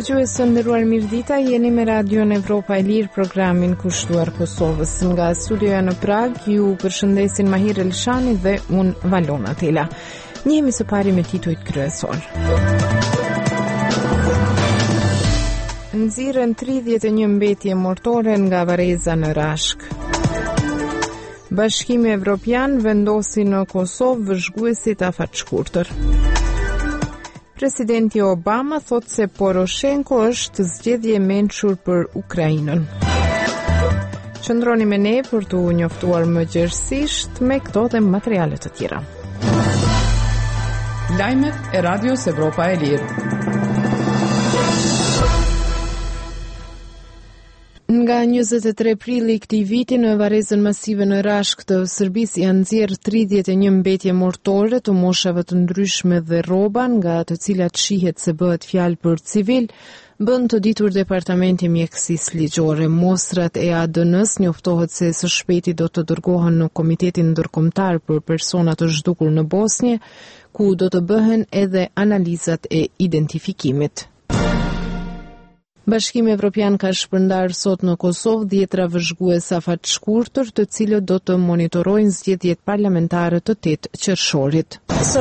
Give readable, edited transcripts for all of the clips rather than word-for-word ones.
Dëgjues të nderuar, mirëdita, jeni me Radion Evropa e Lirë, programin kushtuar Kosovës. Nga studioja në Prag, ju përshëndesin Mahir Elshani dhe unë Valona Tela. Njehemi së pari me titujt kryesor. Nxirren 31 mbetje mortore nga vareza në Rashk. Bashkimi Evropian vendosi në Kosovë vëzhguesit afatshkurtër. Presidenti Obama thot se Poroshenko është zgjedhje e mençur për Ukrainën. Qëndroni me ne për t'u njoftuar më gjerësisht me këto dhe materiale të tjera. Lajmet e Radios Evropa e Lirë. Nga 23 prilli këtij viti në varrezën masive në Rashk të Serbisë janë nxjerrë 31 mbetje mortore të moshave të ndryshme dhe rroba, nga të cilat shihet se bëhet fjalë për civil, bën të ditur Departamenti Mjekësisë Ligjore. Mostrat e ADN-s njoftohet se së shpejti do të dërgohen në Komitetin Ndërkombëtar për persona të zhdukur në Bosnjë, ku do të bëhen edhe analizat e identifikimit. Bashkimi Evropian ka shpërndar sot në Kosovë 10 vëzhgues afatshkurtër, të cilët do të monitorojnë zgjedhjet parlamentare të 8 qershorit.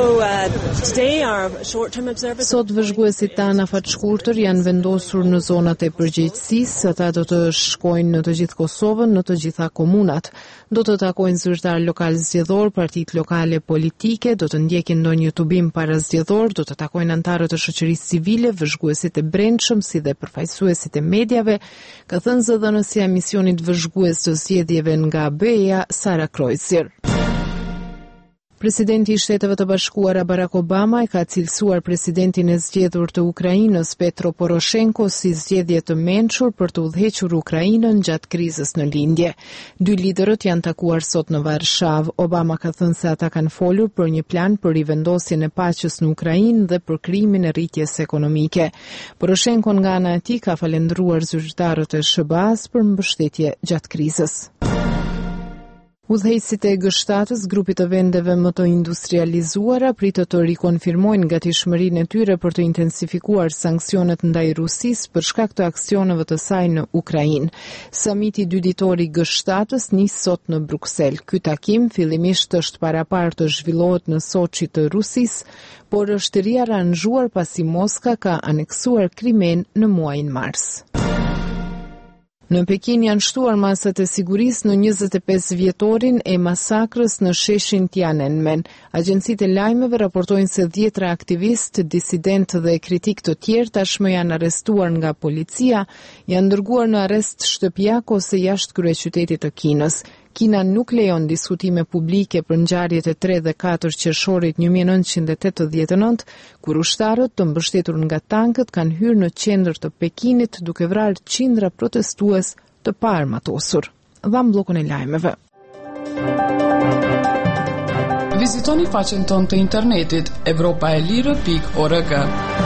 Sot vëzhguesit tanë afatshkurtër janë vendosur në zonat e përgjegjësisë, ata do të shkojnë në të gjithë Kosovën, në të gjitha komunat. Do të takojnë zyrtar lokal zgjedhor, partitë lokale politike, do të ndjekin ndonjë tubim para zgjedhor, do të takojnë anëtarët e shoqërisë civile, vëzhguesit e brendshëm si dhe përfaqësuesit e mediave, ka thënë zëdhënësia e misionit vëzhgues të zgjedhjeve nga BE-ja, Sara Kreuzer. Presidenti i Shteteve të Bashkuara Barack Obama e ka cilësuar presidentin e zgjedhur të Ukrainës Petro Poroshenko si zgjedhje të mençur për të udhëhequr Ukrainën gjatë krizës në lindje. Dy liderët janë takuar sot në Varshavë. Obama ka thënë se ata kanë folur për një plan për rivendosjen e paqes në Ukrainë dhe për krijimin e rritjes ekonomike. Poroshenko nga ana e tij ka falendëruar zyrtarët e SBA-s për mbështetje gjatë krizës. Udhëheqësit e G7-s, grupit të vendeve më të industrializuara, pritet të rikonfirmojnë gatishmërinë e tyre për të intensifikuar sanksionet ndaj Rusisë për shkak të aksioneve të saj në Ukrainë. Samiti dyditor i G7-s nis sot në Bruksel. Ky takim fillimisht është paraparë të zhvillohet në Soçi të Rusisë, por është riaranxhuar pasi Moska ka aneksuar Krimen në muajin mars. Në Pekin janë shtuar masat e sigurisë në 25 vjetorin e masakrës në sheshin Tiananmen. Agjencitë e lajmeve raportojnë se 10 aktivistë, disident dhe kritik të tjerë tashmë janë arrestuar nga policia, janë dërguar në arrest shtëpiak ose jashtë kryeqytetit të Kinës. Kina nuk lejon diskutime publike për ngjarjet e 3 dhe 4 qershorit 1989, kur ushtarët të mbështetur nga tankët kanë hyrë në qendër të Pekinit duke vrarë qindra protestues të paarmatosur. Dham bllokun e lajmeve. Vizitoni faqen tonë të internetit europaelire.org.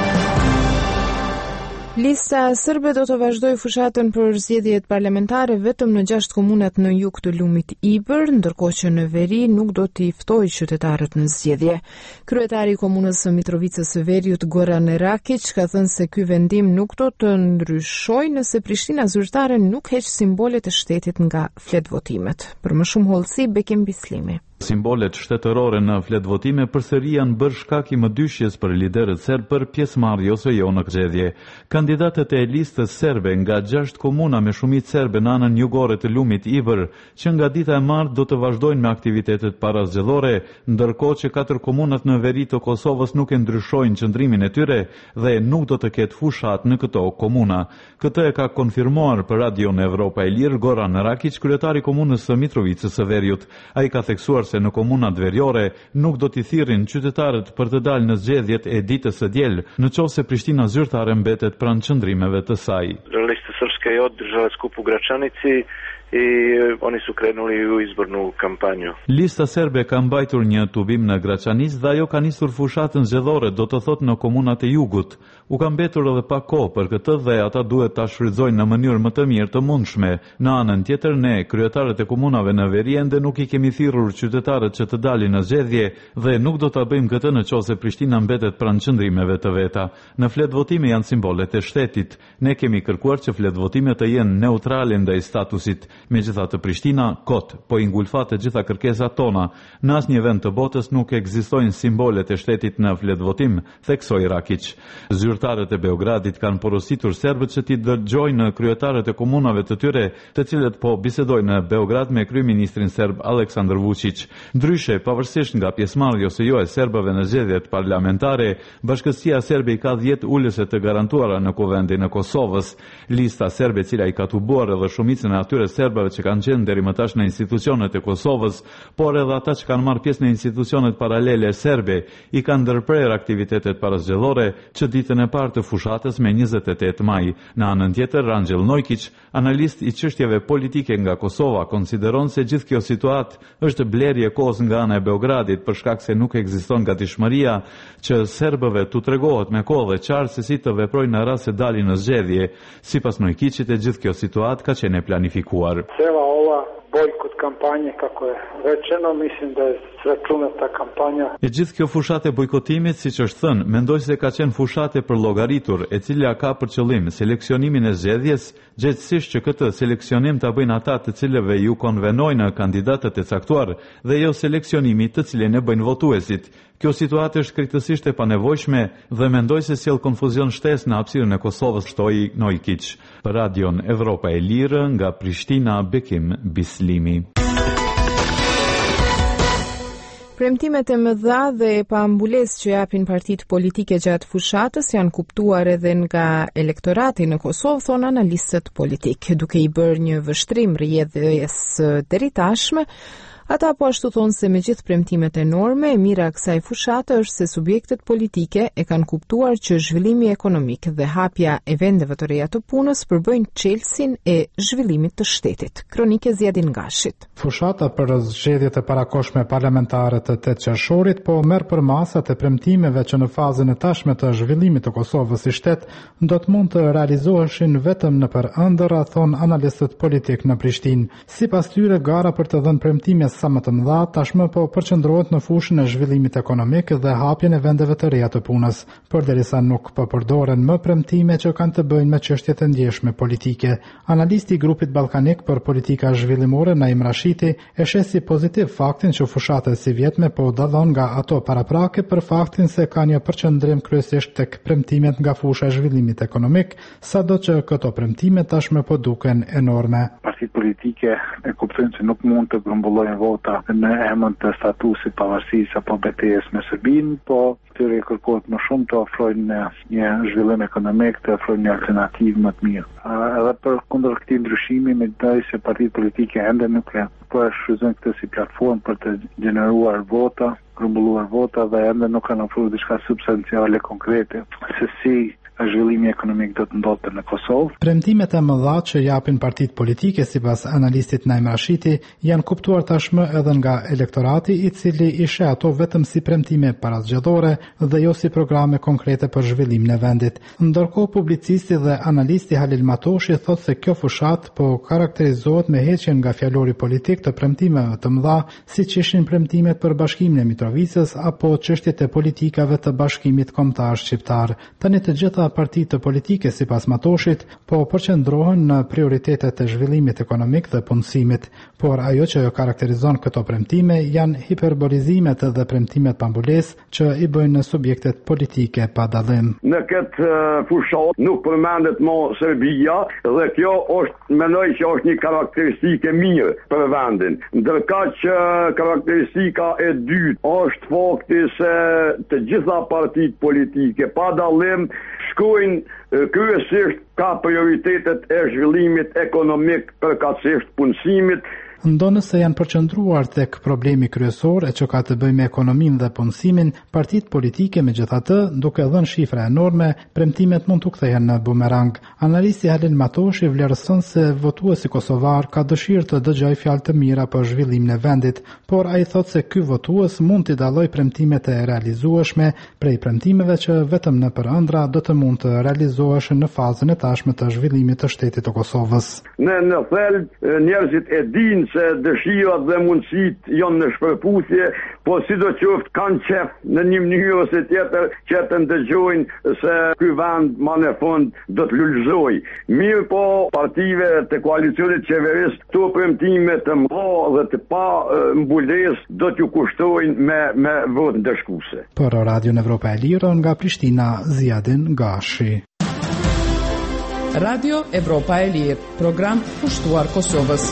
Lista sërbe do të vazhdoj fushatën për zgjedhjet parlamentare vetëm në 6 komunat në jug të lumit Ibër, ndërkohë që në veri nuk do t'i ftojë qytetarët në zgjedhje. Kryetari i komunës së Mitrovicës së Veriut, Goran Erakić, ka thënë se ky vendim nuk do të ndryshojë nëse Prishtina zyrtare nuk heq simbolet e shtetit nga fletvotimet. Për më shumë hollësi, Bekim Bislimi. Simbolet shtetërore në fletvotime përsëri janë bërë shkak i mëdyshjes për liderët serb për pjesëmarrje ose jo në zgjedhje. Kandidatët e listës serbe nga 6 komuna me shumicë serbe në anën jugore të lumit Ibër, që nga dita e martë do të vazhdojnë me aktivitetet parazgjedhore, ndërkohë që 4 komunat në veri të Kosovës nuk e ndryshojnë qëndrimin e tyre dhe nuk do të ketë fushat në këto komuna. Këtë e ka konfirmuar për Radion Evropa e Lirë Goran Erakić, kryetari i komunës së Mitrovicës së Veriut. Ai ka theksuar se në komunat veriore nuk do t'i thirrin qytetarët për të dalë në zgjedhjet e ditës së diel, nëse Prishtina zyrtare mbetet pranë qëndrimeve të saj. Liste srpske politika je održala skup u Gračanici i oni su krenuli u izbornu kampanju. Lista serbe ka mbajtur një tubim në Graçanis dhe ajo ka nisur fushatën zgjedhore, do të thotë në komunat e jugut. U ka mbetur edhe pak kohë për këtë dhe ata duhet ta shfrytëzojnë në mënyrë më të mirë të mundshme. Në anën tjetër, ne, kryetarët e komunave në veri, ende nuk I kemi thirrur qytetarët që të dalin në zgjedhje dhe nuk do ta bëjmë këtë nëse Prishtina mbetet pranë qëndrimeve të veta. Në fletë votime janë simbolet e shtetit. Ne kemi kërkuar që fletë votime të jenë neutrale ndaj statusit. Megjithatë Prishtina kot, po I ngulfat të gjitha kërkesat tona. Në asnjë vend të botës nuk ekzistojnë simbolet e shtetit në fletë votim, theksoi Rakić. Zyrtarët e Beogradit kanë porositur serbët që t'i dëgjojnë kryetarët e komunave të tyre, të cilët po bisedojnë në Beograd me kryeministrin serb Aleksandar Vučić. Ndryshe, pavarësisht nga pjesëmarrja ose jo e serbëve në zgjedhjet parlamentare, Bashkësia serbe I ka 10 ulëse të garantuara në kuvendin e Kosovës. Lista serbe, cila I ka tubuar edhe shumicën e atyre serbëve që kanë qenë deri më tash në institucionet e Kosovës, por edhe ata që kanë marrë pjesë në institucionet paralele serbe, I kanë ndërprer aktivitetet parazgjedhore që ditën e parë të fushatës me 28 maj. Në anën tjetër, Rangjel Nojkić, analist I çështjeve politike nga Kosova, konsideron se gjithë kjo situatë është blerje kohës nga ana e Beogradit për shkak se nuk ekziston gatishmëria që serbëve t'u tregohet me kohë dhe qartë se si të veprojnë në rast se dalin në zgjedhje. Sipas Nojkićit, gjithë kjo situatë ka qenë e planifikuar. Cela ova bojkot kampanje, kako je rečeno, mislim da je sračunata kampanja. E gjithë kjo fushatë e bojkotimit, siç është thënë, mendoj se ka qenë fushatë për llogaritur, e cila ka për qëllim seleksionimin e zgjedhjes, gjithsesi që këtë seleksionim ta bëjnë ata të cilëve ju konvenojnë kandidatët e caktuar dhe jo seleksionimi të cilin e bëjnë votuesit. Kjo situatë është krejtësisht e panevojshme dhe mendoj se sjell konfuzion shtesë në hapësirën e Kosovës, shtoi Nojkić. Për Radion Evropa e Lirë, nga Prishtina, Bekim Bislimi. Premtimet e mëdha dhe paambulesë që japin partitë politike gjatë fushatës janë kuptuar edhe nga elektorati në Kosovë, thon analistët politik. Duke I bërë një vështrim rrjedhjes deri tashme, ata po ashtu thonë se me gjithë premtimet enorme, e mira kësaj fushate është se subjektet politike e kanë kuptuar që zhvillimi ekonomik dhe hapja e vendeve të reja të punës përbëjnë çelësin e zhvillimit të shtetit. Kronike Zjadin Gashit. Fushata për zgjedhjet e parakohshme parlamentare të 8 qershorit po merr për masat e premtimeve që në fazën e tashme të zhvillimit të Kosovës si shtet do të mund të realizoheshin vetëm nëpër ëndërra, thon analistët politik në Prishtinë. Sipas tyre, gara për të dhënë premtime sa më të mëdha tashmë po përqendrohet në fushën e zhvillimit ekonomik dhe hapjen e vendeve të reja të punës, përderisa nuk po përdoren më premtime që kanë të bëjnë me çështjet e ndjeshme politike. Analisti I grupit ballkanik për politika zhvillimore Naim Rashiti e sheh si pozitiv faktin që fushata e sivjetme po dallon nga ato paraprake për faktin se ka një përqendrim kryesisht tek premtimet nga fusha e zhvillimit ekonomik, sado që këto premtime tashmë po duken enorme. Partitë politike e kuptojnë se nuk mund të grumbullojnë vota në emër të statusit pavarësisë apo betejës me Serbinë, po tyre kërkohet më shumë të ofrojnë një zhvillim ekonomik, të ofrojnë një alternativë më të mirë. Edhe për kundër këtij ndryshimi, mendoj se partitë politike ende nuk po e shfrytëzojnë këtë si platformë për të gjeneruar vota, grumbulluar vota dhe ende nuk kanë ofruar diçka substanciale konkrete se si zhvillimi ekonomik do të ndodhte në Kosovë. Premtimet e mëdha që japin partitë politike sipas analistit Naim Rashiti janë kuptuar tashmë edhe nga elektorati, I cili I sheh ato vetëm si premtime parazgjedhore dhe jo si programe konkrete për zhvillimin e vendit. Ndërkohë publicisti dhe analisti Halil Matoshi thotë se kjo fushat po karakterizohet me heqjen nga fjalori politik të premtimeve të mëdha, siç ishin premtimet për bashkimin e Mitrovicës apo çështjet e politikave të bashkimit kombëtar shqiptar. Tani të gjitha partitë politike sipas Matoshit po përqendrohen në prioritetet e zhvillimit ekonomik dhe punësimit, por ajo që karakterizon këto premtime janë hiperbolizimet dhe premtimet pambulesë që I bëjnë subjektet politike pa dallim. Në këtë fushat nuk përmendet më Serbia dhe kjo mendoj që është një karakteristike mirë për vendin. Ndërkaq që karakteristika e dytë është fakti se të gjitha partitë politike pa dallim shkojnë kryesisht ka prioritetet e zhvillimit ekonomik, përkatësisht punësimit, Ndonë se janë përqendruar tek problemi kryesor e që ka të bëjë me ekonominë dhe punësimin, partitë politike megjithatë, duke dhënë shifra enorme, premtimet mund t'u kthehen në bumerang. Analisti Halil Matoshi vlerëson se votuesi kosovar ka dëshirë të dëgjojë fjalë të mira për zhvillimin e vendit, por ai thotë se ky votues mund t'i dallojë premtimet e realizueshme prej premtimeve që vetëm në ëndra do të mund të realizoheshin në fazën e tashme të zhvillimit të shtetit të Kosovës. Në thelb njerëzit e dinë se dëshirat dhe mundësit janë në shpërputhje, po sidoqoftë kanë qef në një mënyrë ose tjetër që të ndëgjojnë se ky vend më në fund do të lullëzojë. Mirë po partive të koalicionit qeverisë këto premtime të mëdha dhe të pa mbulesë do t'ju kushtojnë me votë ndëshkuese. Për Radio Evropa e Lirë nga Prishtina, Ziadin Gashi. Radio Evropa e Lirë, program pushtuar Kosovës.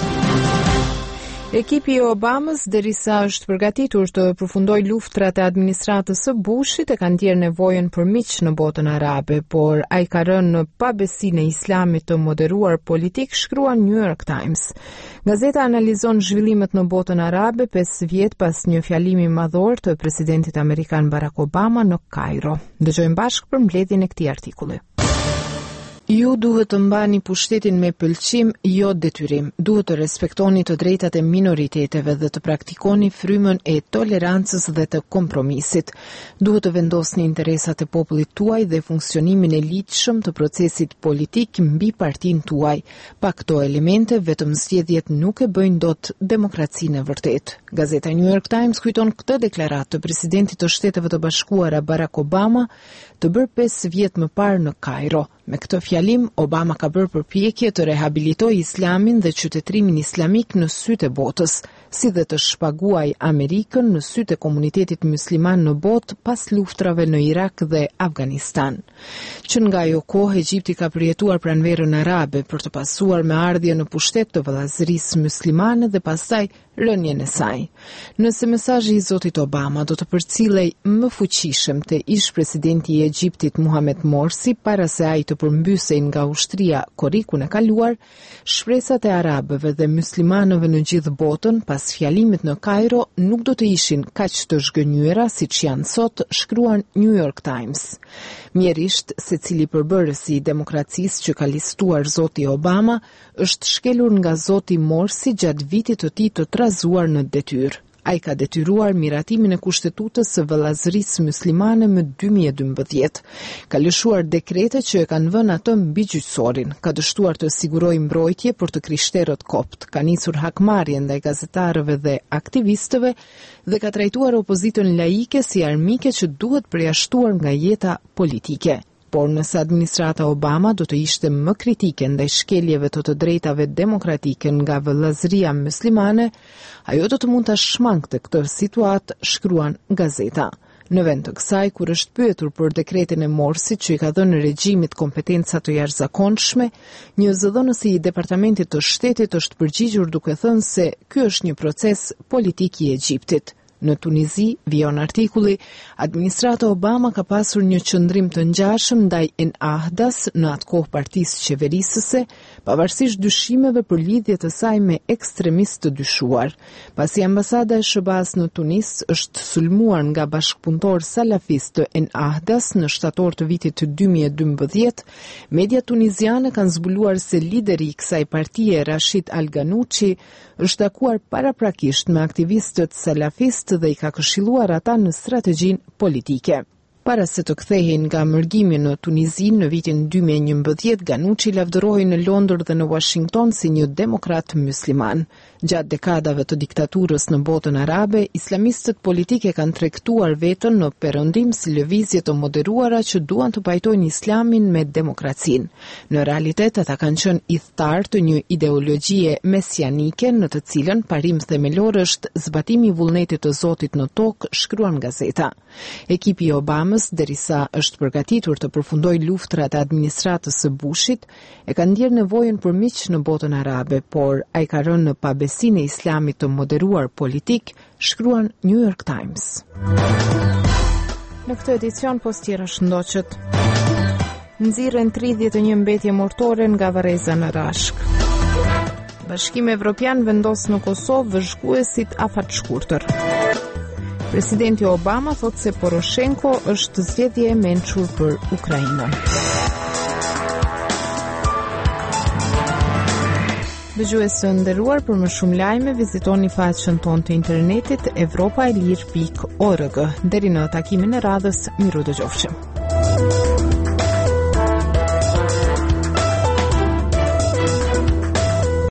Ekipi i Obamës, derisa është përgatitur të përfundojë luftrat e administratës së Bushit, e ka ndjerë nevojën për miq në botën arabe, por ai ka rënë në pabesinë e islamit të moderuar politik, shkruan New York Times. Gazeta analizon zhvillimet në botën arabe 5 vjet pas një fjalimi madhor të presidentit amerikan Barack Obama në Kairo. Dëgjojmë bashkë për mbledhjen e këtij artikulli. Ju duhet të mbani pushtetin me pëlqim, jo detyrim. Duhet të respektoni të drejtat e minoriteteve dhe të praktikoni frymën e tolerancës dhe të kompromisit. Duhet të vendosni interesat e popullit tuaj dhe funksionimin e lidhshëm të procesit politik mbi partinë tuaj. Pa këto elemente, vetëm zgjedhjet nuk e bëjnë dot demokracinë e vërtet. Gazeta New York Times kujton këtë deklaratë të presidentit të Shteteve të Bashkuara Barack Obama, të bërë 5 vjet më parë në Kairo. Me këtë fjalim, Obama ka bërë përpjekje të rehabilitojë islamin dhe qytetrimin islamik në sytë e botës, si dhe të shpaguaj Amerikën në sytë e komunitetit musliman në botë pas luftrave në Irak dhe Afganistan. Që nga ajo kohë, Egjipti ka përjetuar pranverën arabe për të pasuar me ardhje në pushtet të vëllazërisë muslimane dhe pastaj rënjen e saj. Nëse mesazhi i Zotit Obama do të përcillej më fuqishëm te ish presidenti i Egjiptit Mohamed Morsi para se ai të përmbysej nga ushtria korrikun e kaluar, shpresat e arabëve dhe muslimanëve në gjithë botën pas fjalimit në Kairo nuk do të ishin kaq të zhgënjyera siç janë sot, shkruan New York Times. Mjerisht, secili përbërësi i demokracisë që ka listuar Zoti Obama është shkelur nga Zoti Morsi gjatë vitit të tij të trazuar në detyrë. Ai ka detyruar miratimin e kushtetutës së vëllazërisë muslimane më 2012. Ka lëshuar dekrete që e kanë vënë atë mbi gjyqësorin, ka dështuar të sigurojë mbrojtje për të krishterët kopt, ka nisur hakmarrje ndaj gazetarëve dhe aktivistëve dhe ka trajtuar opozitën laike si armike që duhet përjashtuar nga jeta politike. Por nëse administrata Obama do të ishte më kritike ndaj shkeljeve të drejtave demokratike nga vëllazëria muslimane, ajo do të mund ta shmangte këtë situatë, shkruan gazeta. Në vend të kësaj, kur është pyetur për dekretin e Morsit që i ka dhënë regjimit kompetenca të jashtëzakonshme, një zëdhënësi i Departamentit të Shtetit është përgjigjur duke thënë se ky është një proces politik i Egjiptit. Në Tunizi, vijon artikulli, administrata Obama ka pasur një qëndrim të ngjashëm ndaj Ennahdas, në atë kohë partisë qeverisëse, pavarësisht dyshimeve për lidhjet e saj me ekstremistë të dyshuar. Pasi ambasada e SBA-s në Tunis është sulmuar nga bashkëpunëtor salafist të Ennahdas në shtator të vitit të 2012, media tuniziane kanë zbuluar se lideri i kësaj partie, Rashid Al-Ghanouchi, është takuar paraprakisht me aktivistët salafist dhe i ka këshilluar ata në strategjinë politike. Para se të kthehej nga mërgimi në Tunizi në vitin 2011, Ghanouchi lavdërohej në Londër dhe në Washington si një demokrat musliman. Gjatë dekadave të diktaturës në botën arabe, islamistët politike kanë tregtuar veten në perëndim si lëvizje të moderuara që duan të pajtojnë islamin me demokracinë. Në realitet, ata kanë qenë idhtar të një ideologjie mesianike në të cilën parim themelor është zbatimi i vullnetit të Zotit në tokë, shkruan gazeta. Ekipi i Obamës, derisa është përgatitur të përfundojë luftrat e administratës së Bushit, e ka ndjerë nevojën për miq në botën arabe, por ai ka rënë në pabesinë e islamit të moderuar politik, shkruan New York Times. Në këtë edicion postiera shëndoqët. Nxirren 31 mbetje mortore nga varreza në Rashk. Bashkimi Evropian vendos në Kosovë vëzhguesit afatshkurtër. Presidenti Obama thot se Poroshenko është zgjedhje e mençur për Ukrainën. Dëgjues të nderuar, për më shumë lajme vizitoni faqen tonë të internetit evropaelir.org. Deri në takimin e radhës, miru dëgjofshim.